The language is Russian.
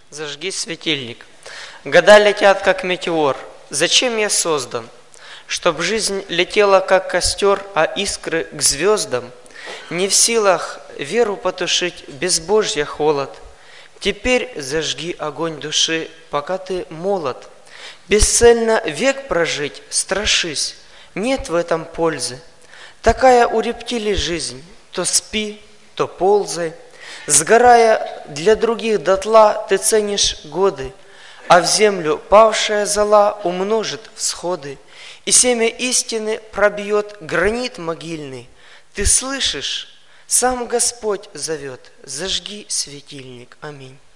Зажги светильник. Года летят, как метеор. Зачем я создан? Чтоб жизнь летела, как костер, а искры к звездам. Не в силах веру потушить, безбожья холод. Теперь зажги огонь души, пока ты молод. Бесцельно век прожить, страшись, нет в этом пользы. Такая у рептилий жизнь, то спи, то ползай. Сгорая для других дотла, ты ценишь годы, а в землю павшая зола умножит всходы, и семя истины пробьет гранит могильный. Ты слышишь? Сам Господь зовет, зажги светильник. Аминь.